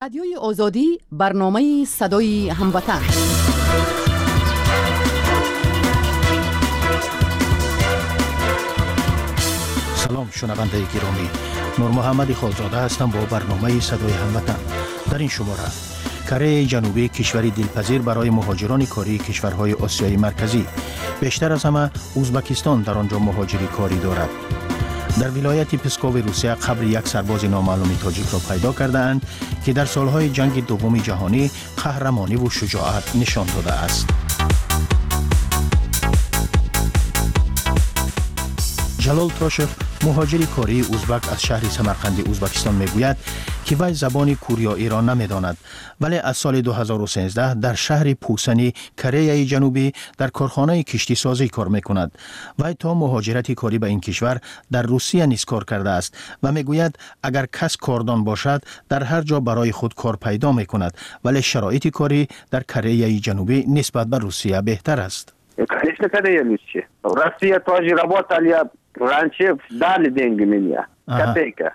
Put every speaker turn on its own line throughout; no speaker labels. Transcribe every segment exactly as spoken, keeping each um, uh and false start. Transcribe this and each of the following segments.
رادیوی آزادی برنامه صدای هموطن.
سلام شنونده گرامی، نور محمد خالزاده هستم با برنامه صدای هموطن. در این شماره کره جنوبی کشوری دلپذیر برای مهاجران کاری کشورهای آسیای مرکزی. بیشتر از همه ازبکستان در آنجا مهاجری کاری دارد. در ولایت پسکو روسیه قبر یک سرباز نامعلوم تاجیک را پیدا کرده‌اند که در سالهای جنگ دوم جهانی قهرمانی و شجاعت نشان داده است. جلال تاشف مهاجری کاری ازبک از شهر سمرقند ازبکستان میگوید که وی زبان کوریایی را نمیداند، ولی از سال دو هزار و سیزده در شهر پوسنی کره جنوبی در کارخانه کشتی سازی کار میکند. وی تا مهاجرت کاری به این کشور در روسیه نیز کار کرده است و میگوید اگر کس کاردان باشد در هر جا برای خود کار پیدا میکند، ولی شرایط کاری در کره جنوبی نسبت به روسیه بهتر است.
Конечно, когда я лучше. Россия тоже работали, раньше дали деньги мне. Копейка.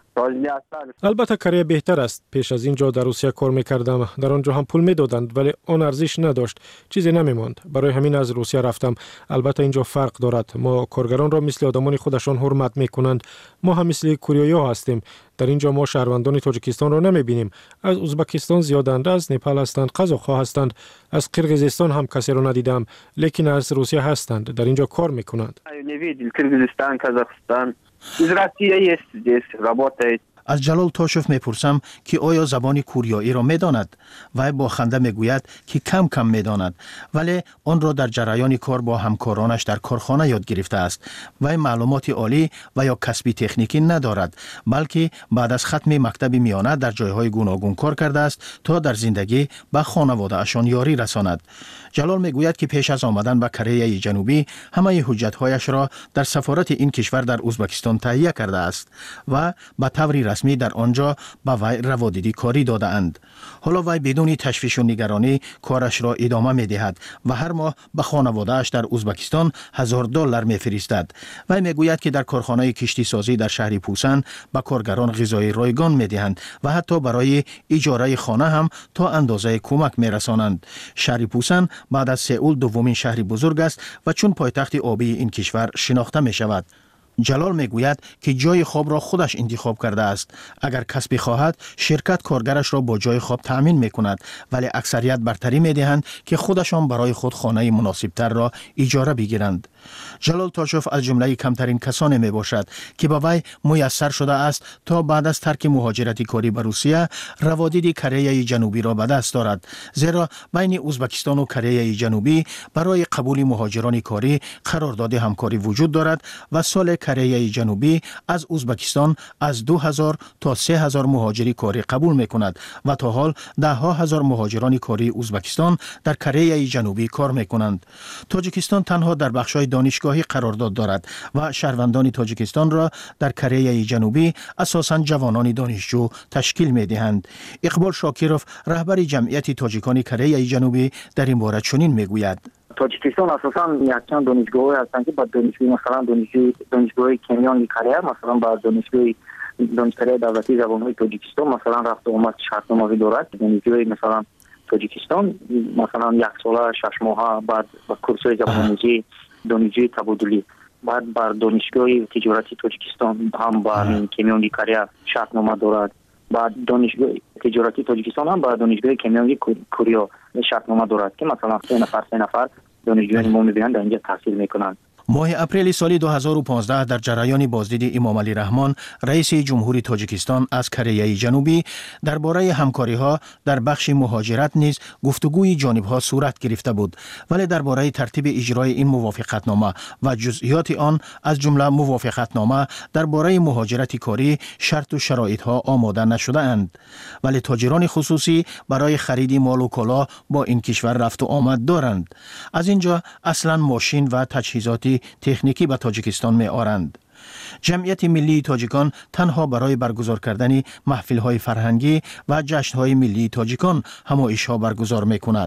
البته کره بهتر است. پیش از اینجا در روسیه کار میکردم، در آنجا هم پول میدادند ولی آن ارزش نداشت، چیزی نمیماند. برای همین از روسیه رفتم. البته اینجا فرق دارد، ما کارگران را مثل آدمان خودشان حرمت میکنند، ما هم مثل کوریایی ها هستیم. در اینجا ما شهروندان تاجیکستان را نمیبینیم. از ازبکستان زیادند، از نپال هستند، قزاق‌ها هستند، از قرقیزستان هم کسی را ندیدم، لیکن از روسیه هستند، در اینجا کار میکنند.
Кыргызстан, Казахстан. Из России есть здесь, работает.
از جلال تاشف میپرسم که آیا زبان کوریایی را میداند؟ وی با خنده میگوید که کم کم میداند، ولی آن را در جریان کار با همکارانش در کارخانه یاد گرفته است. وی معلومات عالی و یا کسبی تکنیکی ندارد، بلکه بعد از ختم مکتب میانه در جایهای گوناگون کار کرده است تا در زندگی به خانواده اشان یاری رساند. جلال میگوید که پیش از آمدن به کره جنوبی همه حجت‌هایش را در سفارت این کشور در ازبکستان تهیه کرده است و به طور رسمی در آنجا به وی روادیدی کاری داده اند. حالا وی بدون تشویش و نگرانی کارش را ادامه می دهد و هر ماه به خانواده‌اش در ازبکستان هزار دلار می فرستد. وی می گوید که در کارخانه کشتی سازی در شهر پوسن به کارگران غذای رایگان می دهند و حتی برای اجاره خانه هم تا اندازه کمک می رسانند. شهر پوسن بعد از سئول دومین شهر بزرگ است و چون پایتخت آبی این کشور شناخته می شود. جلال میگوید که جای خواب را خودش انتخاب کرده است. اگر کسبی خواهد شرکت کارگرش را با جای خواب تأمین میکند، ولی اکثریت برتری میدهند که خودشان برای خود خانه مناسب تر را اجاره بگیرند. جلال تاشف از جمله کمترین کسانی می باشد که به وی میسر شده است تا بعد از ترک مهاجرت کاری به روسیه روادید کره جنوبی را به دست دارد، زیرا بین ازبکستان و کره جنوبی برای قبول مهاجران کاری قرارداد همکاری وجود دارد و سال کره جنوبی از ازبکستان از دو هزار تا سه هزار مهاجری کاری قبول می کند و تا حال ده ها هزار مهاجران کاری ازبکستان در کره جنوبی کار می کنند. تاجیکستان تنها در بخش‌های دانشگاهی قرارداد دارد و شهروندان تاجیکستان را در کره جنوبی اساساً جوانان دانشجو تشکیل می دهند. اقبال شاکیروف رهبر جمعیت تاجیکان کره جنوبی در این باره چنین می گوید:
تاجیکستان اساساً یکچند دانشگاه‌های هستند که با دانشگاه مثلا دانشگاه دانشگاه کنیان کره، مثلا با دانشگاه دانشکده دولتی زبان‌های تاجیکستان مثلا رفت و آمد شرطنامه‌ای دارد. دانشگاه مثلا تاجیکستان مثلا یک ساله شش ماهه بعد با کورس‌های زبان‌آموزی دانشجوی تبادلی، بعد بر دانشگاه تجارتی تاجیکستان هم با این کمیونی کره شرطنامه دارد. بعد دانشگاه تجارتی تاجیکستان هم با دانشگاه کمیونی کوریا شرطنامه دارد که مثلا سه نفر سه نفر دانشجویان ما می‌بینند در اینجا تحصیل میکنند.
ماه اپریل سال دو هزار و پانزده در جریان بازدید امام علی رحمان رئیس جمهوری تاجیکستان از کره جنوبی درباره همکاری‌ها در بخش مهاجرت نیز گفتگوی جانب‌ها صورت گرفته بود، ولی درباره ترتیب اجرای این موافقتنامه و جزئیات آن از جمله موافقتنامه درباره مهاجرت کاری شرط و شرایط‌ها آماده نشده اند. ولی تاجران خصوصی برای خرید مال و کالا با این کشور رفت و آمد دارند. از اینجا اصلاً ماشین و تجهیزات تکنیکی به تاجیکستان می آرند. جمعیت ملی تاجیکان تنها برای برگزار کردن محفل‌های فرهنگی و جشن‌های ملی تاجیکان همایش‌ها برگزار می‌کند.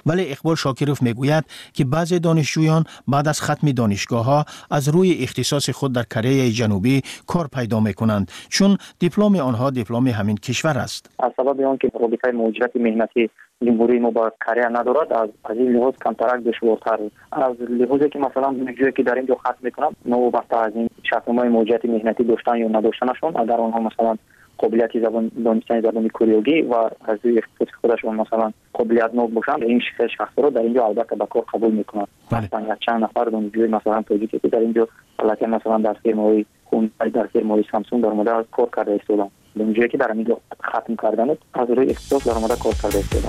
ولی اقبال شاکروف میگوید که بعضی دانشجویان بعد از ختم دانشگاه‌ها از روی اختصاص خود در کره جنوبی کار پیدا میکنند، چون دیپلم آنها دیپلم همین کشور است.
از سبب آنکه رابطه مهاجرت مهنتی جمهوری ما با کره ندارد، از از این لحاظ کمترک دشوارتر از لحاظی که مثلا دانشجویی که در اینجا ختم میکنند نوبسته از این شرطنامه مهاجرت مهنتی داشتن یا نداشتنشون، اگر آنها مثلا قابلیت زبان دانستن زبان کوریایی و از روی اختصاص خودشون مثلا قابلیت نو باشند، این شخص رو در اینجا البته به کار قبول میکنند. مثلا چند نفر دانشجوی مثلا توجیهی که در اینجا البته مثلا در فیرم‌های خون در فیرم‌های سامسونگ در مورد کار کرده استودن، دانشجویی که در اینجا ختم کردن از روی اختصاص در مورد کار کرده استودن.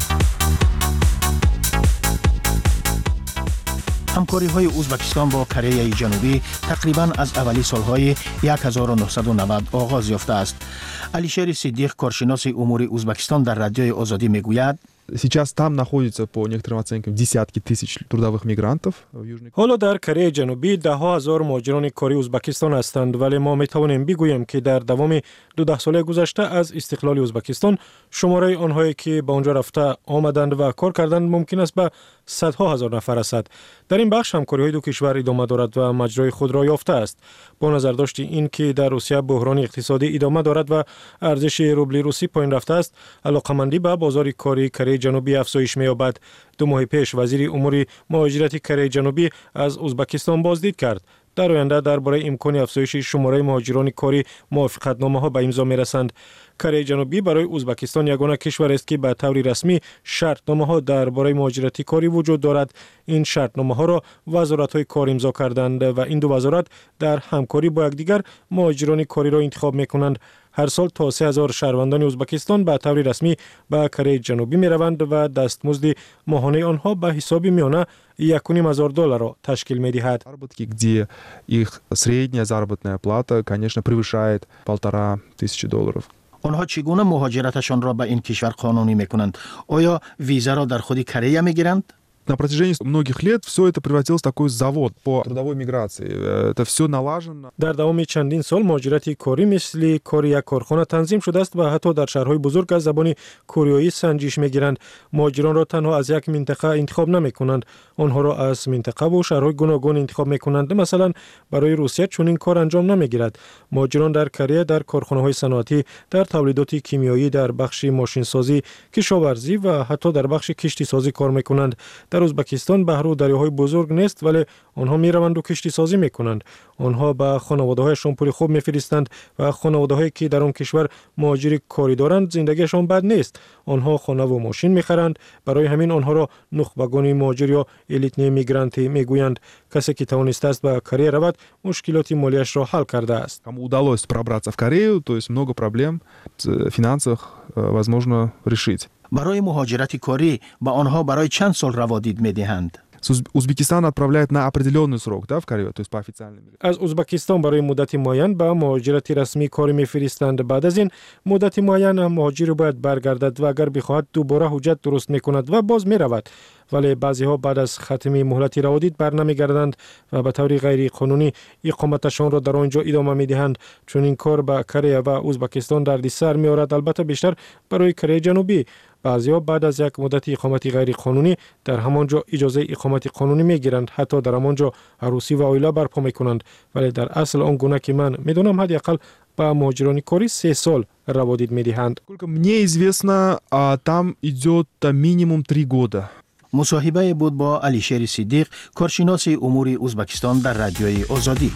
همکاری های ازبکستان با کره جنوبی تقریبا از اولی سالهای هزار و نهصد و نود آغاز یافته است. علیشیر صدیق، کارشناس امور ازبکستان در رادیوی آزادی میگوید
Сейчас там находится по некоторым оценкам десятки тысяч трудовых мигрантов в Южной Корее.
حالا در کره جنوبی ده ها هزار مهاجران کاری ازبکستان هستند، ولی ما می توانیم بگوییم که در دوام دو ساله گذشته از استقلال ازبکستان شماره آنهایی که به آنجا رفته آمدند و کار کردند ممکن است به صدها هزار نفر رسد. در این بخش همکاری های دو کشور ادامه دارد و مجرای خود را یافته است. با نظر داشت این که در روسیه بحران اقتصادی ادامه دارد و ارزش روبل روسی پایین رفته است، علاقمندی به بازار کاری کره جنوبی افزایش می‌یابد. دو ماه پیش وزیر امور مهاجرت کره جنوبی از ازبکستان بازدید کرد. در آینده درباره امکان افزایش شماره مهاجران کاری موافقتنامه‌ها به امضا می‌رسند. کره جنوبی برای ازبکستان یگانه کشور است که به طور رسمی شرطنامه‌ها درباره مهاجرت کاری وجود دارد. این شرطنامه‌ها را وزارت‌های کار امضا کردند و این دو وزارت در همکاری با یکدیگر مهاجران کاری را انتخاب می‌کنند. هر سال تا سه هزار شهروندان ازبکستان به طور رسمی به کره جنوبی می روند و دستمزد ماهانه آنها به حساب میانه یک و نیم هزار دلار را تشکیل می دهد.
Заработки, где их средняя заработная плата, конечно, превышает полтора тысячи долларов.
آنها چگونه مهاجرتشان را به این کشور قانونی میکنند؟ آیا ویزا را در خود کره میگیرند؟
На протяжении многих лет все это превратилось в такой завод по трудовой миграции. Это все налажено.
در دوام چندین سال مهاجرت کاری مثل کاری یک کارخانه تنظیم شده است و حتی در شهرهای بزرگ از زبان کوریایی سنجش میگیرند. مهاجران را تنها از یک منطقه انتخاب نمیکنند، آنها را از منطقه و شهرهای گوناگون انتخاب میکنند. مثلا برای روسیه چون این کار انجام نمیگیرد. مهاجران در کره در کارخانه‌های صنعتی، در تولیدات کیمیایی، در بخش ماشین سازی، کشاورزی و حتی در بخش کشتی سازی کار میکنند. در ازبکستان بحر و دریاهای بزرگ نیست، ولی آنها می روند و کشتی سازی می کنند. آنها به خانواده هایشان پول خوب می فرستند و خانواده هایی که در آن کشور مهاجر کاری دارند زندگیشان بد نیست. آنها خانه و ماشین می خرند. برای همین آنها را نخبگان مهاجر یا الیتنی میگرانتی می گویند. کسی که توانسته است به کره رود مشکلات مالیش را حل کرده است.
Кому удалось пробраться в Корею, то есть много проблем в финансах возможно решить.
برای مهاجرت کاری به آنها برای چند سال روادید میدهند؟
Узбекистан отправляет на определенный срок, да, в Корею, то есть по официальным.
از ازبکستان برای مدت معین به مهاجرت رسمی کاری میفرستند. بعد از این مدت معین مهاجر باید برگردد و اگر بخواهد دوباره حجت درست میکند و باز میرود. ولی بعضی ها بعد از ختم مهلت روادید برنمیگردند و به طور غیر قانونی اقامتشان را در آنجا ادامه میدهند. چون این کار به کره و ازبکستان دردسر میآورد، البته بیشتر برای کره جنوبی. بعضی‌ها بعد از یک مدت اقامت غیر قانونی در همانجا اجازه اقامت قانونی میگیرند، حتی در همانجا عروسی و عائله برپا میکنند. ولی در اصل آن گونه که من میدونم حداقل به مهاجران کاری سه سال روادید میدهند.
Сколько мне известно, там идет минимум три года.
مصاحبه بود با علیشیر صدیق، کارشناس امور ازبکستان در رادیوی آزادی.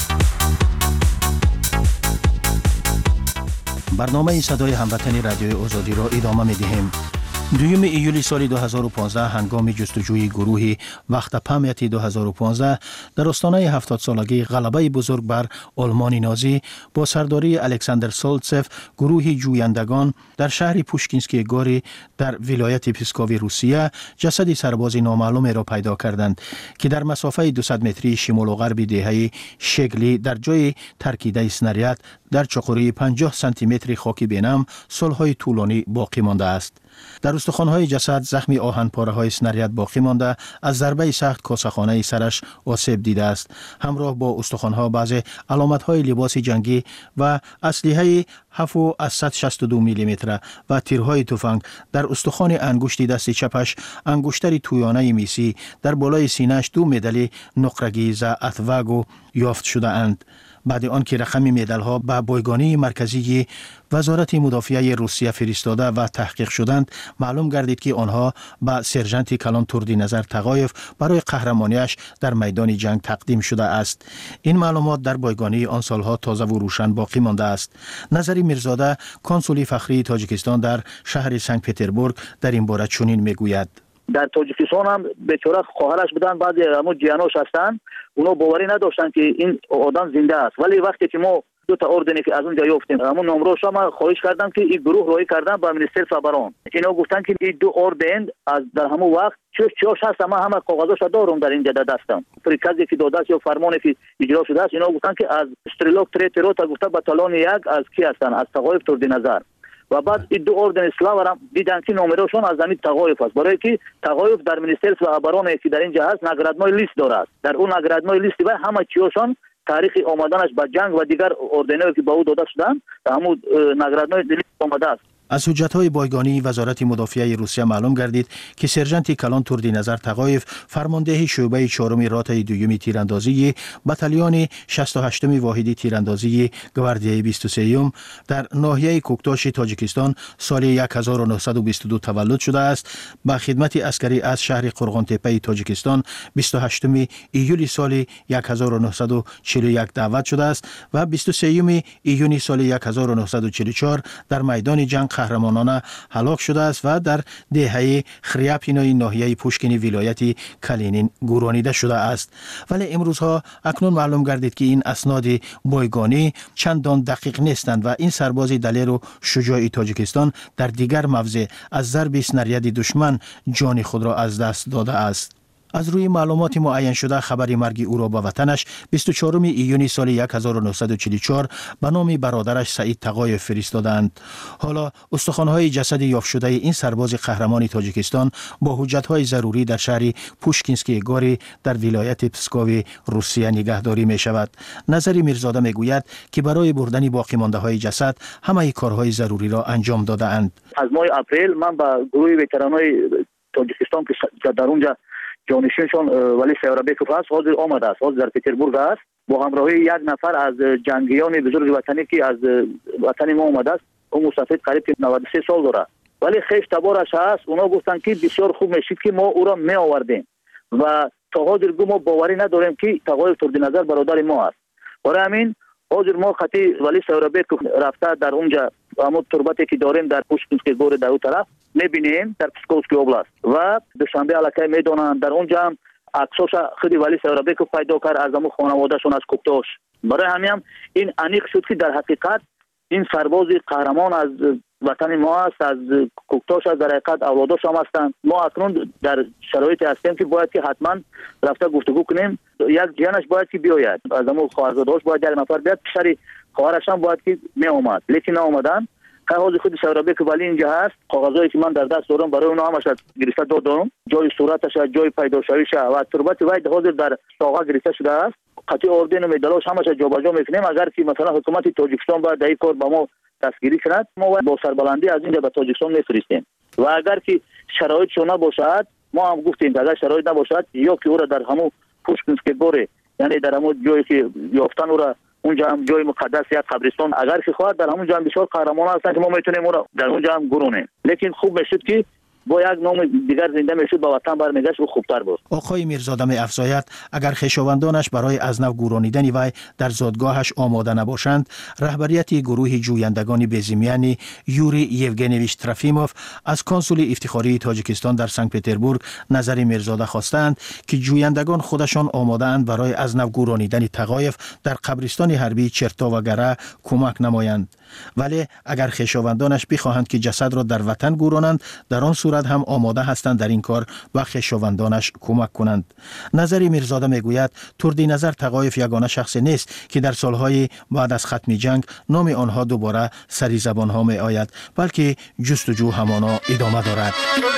برنامه صدای هموطنی رادیوی آزادی را ادامه می‌دهیم. دوم ایولی سال دو هزار و پانزده هنگام جستجوی گروهی وقت پامیتی دو هزار و پانزده در آستانه هفتاد سالگی غلبه بزرگ بر آلمان نازی با سرداری الکساندر سولتسف، گروهی جویندگان در شهر پوشکینسکی گوری در ولایت پسکوی روسیه جسد سرباز نامعلوم را پیدا کردند که در مسافه دویست متری شمال و غرب دهه شگلی در جای ترکیده اسنریات در چقوری پنجاه سانتی متر خاک بینم سالهای طولانی باقی مانده است. در استخوان‌های جسد زخم آهن‌پاره‌های اسنریت باقی مانده، از ضربه سخت کاسه‌خانه سرش آسیب دیده است. همراه با استخوان‌ها بعضی علامت‌های لباس جنگی و اسلحه هفت و صد و شصت و دو میلیمتر و تیرهای تفنگ در استخوان انگشت دست چپش، انگشتر تویانه میسی، در بالای سینه‌اش دو مدال نقرگی ز اتواگو یافت شده اند. بعد آن که رقم مدال ها به بایگانی مرکزی وزارت مدافعه روسیه فرستاده و تحقیق شدند، معلوم گردید که آنها به سرژانت کلان توردینظر تقایف برای قهرمانیش در میدان جنگ تقدیم شده است. این معلومات در بایگانی آن سالها تازه و روشن باقی مانده است. نظری میرزاده، کنسول فخری تاجیکستان در شهر سنت پتربورگ، در این باره چنین میگوید:
در تاجیکستان هم بیچاره خواهرش بودن، بعضی همون جیانوش هستن، اونا باوری نداشتن که این آدم زنده است. ولی وقتی که ما دو تا اوردنی که از اونجا یافتیم، همون نمروش ما خواهش کردم که این گروه روی کردن با منیستر فابران، اینا گفتن که این دو اوردن از در همون وقت چه چاش هست، ما همه کاغذاش دارم در اینجا دستم، پریکازی که داده است یا فرمانی که اجرا شده است. اینا گفتن که از استرلوک تریترو تا گفته باتالون یک از کی هستن، از تقایف توردینظر. و بعد این دو اوردن اسلام هم دیدن که نمرهشون از زمین تقایف است، برای که تقایف در منیستر فابران که در اینجا هست نگرادمای لیست داره. در اون نگرادمای لیست و همه چیشون تاریخ آمدنش به جنگ و دیگر اوردنایی که به او داده شدن همون نگرادمای لیست آمده است.
از حجت‌های بایگانی وزارت مدافعه روسیه معلوم گردید که سرژانت کلان توردینظر تقایف، فرمانده شعبه چهارم راتای دوم تیراندازی بتالیون شصت و هشتم واحد تیراندازی گواردیای بیست و سه در ناحیه کوکتاش تاجیکستان سال هزار و نهصد و بیست و دو تولد شده است. به خدمت عسکری از شهر قرغان تپه تاجیکستان بیست و هشتم ایول سال هزار و نهصد و چهل و یک دعوت شده است و بیست و سه ایون سال هزار و نهصد و چهل و چهار در میدان جنگ قهرمانانه هلاک شده است و در دهه خریاپینای ناحیه پوشکین ولایت کالینین گورانیده شده است. ولی امروزها اکنون معلوم گردید که این اسناد بایگانی چندان دقیق نیستند و این سرباز دلیر و شجاع تاجیکستان در دیگر موضع از ضرب اسنریت دشمن جان خود را از دست داده است. از روی معلومات معین شده خبر مرگ او را به وطنش بیست و چهارم ایون سال هزار و نهصد و چهل و چهار به نام برادرش سعید تقایف فرستادند. حالا استخوان‌های جسد یافت شده این سرباز قهرمان تاجیکستان با حجت‌های ضروری در شهر پوشکینسکی گوری در ولایت پسکو روسیه نگهداری می شود. نظری میرزاده می گوید که برای بردن باقی مانده های جسد همه کارهای ضروری را انجام داده اند.
از ماه اپریل من با گروه وترانای تاجیکستان که در اونجا جانشینشون ولی سیاربکوف هست حاضر آمده است، حاضر در پتربورگ است با همراهی یک نفر از جنگیان بزرگ وطنی که از وطن ما آمده است. اون مسافر قریب نود و سه سال داره ولی خیش تبارش هست. اونا گفتن که بسیار خوب میشید که ما او را می آوردیم و تا حاضر گو ما باوری نداریم که تقایف توردینظر برادر ما است. برای همین حاضر ما خطی ولی سیاربکوف رفته در اونجا همون تربتی که داریم در پوشکینسکی گور در اون طرف میبینیم در پسکووسکی اوبلاست و دوشنبه علاقه میدونن در اونجا هم عکساش خودی ولی سیاربکوف پیدا کرد از همون خانوادهشون از کوکتاش. برای همین هم این انیق شد که در حقیقت این سرباز قهرمان از وطن ما است، از کوکتاش از در حقیقت اولاداش هم هستند. ما اکنون در شرایطی هستیم که باید که حتما رفته گفتگو کنیم. یک جانش باید که بیاید از همون خواهرزادهاش باید یک نفر بیاد، پسر خواهرش هم باید که می اومد لیکن ناومدن. کاغذ خود سیاربک ولی اینجا هست، کاغذایی که من در دست دارم برای اونها همش گرفته دادم، جای صورتش جای پیداشویش و تربت وای حاضر در کاغذ گرفته شده است. قطعی اوردن و مدالش همش جابجا میکنیم. اگر که مثلا حکومت تاجیکستان باید در این کار با ما دستگیری کند ما با سربلندی از اینجا به تاجیکستان میفرستیم و اگر که شرایط شونه باشد ما هم گفتیم اگر شرایط نباشد یا که او را در همون پوشکینسکی گوره یعنی در همون جایی که یافتن او را اونجا هم جای مقدس یا قبرستان اگر که خواهد در همونجا هم بسیار قهرمان هستن که ما میتونیم اون در اونجا هم گرونیم. لیکن خوب میشد که با یک نام دیگر زنده میشد با وطن برمیگشت و خوبتر بود.
آقای میرزاده می افزاید اگر خویشاوندانش برای از نو گورانیدن وی در زادگاهش آماده نباشند، رهبریت گروه جویندگان بزیمیانی یوری یوگنیویچ ترافیموف از کنسول افتخاری تاجیکستان در سنت پتربورگ نظر میرزاده خواستند که جویندگان خودشان آماده اند برای از نو گورانیدن تقایف در قبرستان حربی چرتا و گره کمک نمایند. ولی اگر خویشاوندانش بخواهند که جسد را در وطن گورانند، در آن صورت هم آماده هستند در این کار و خویشاوندانش کمک کنند. نظری میرزاده میگوید تردی نظر تقایف یگانه شخص نیست که در سالهای بعد از ختم جنگ نام آنها دوباره سری زبان ها می آید، بلکه جستجو همانا ادامه دارد.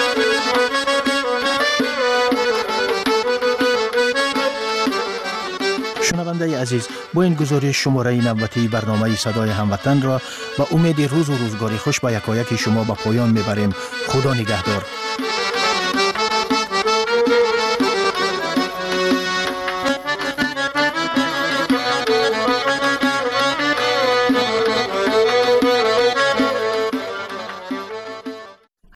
شنونده عزیز، با این گزارش شماره نوبتی برنامه صدای هموطن را و امید روز و روزگاری خوش به یکایک شما به پایان میبریم. خدا نگهدار.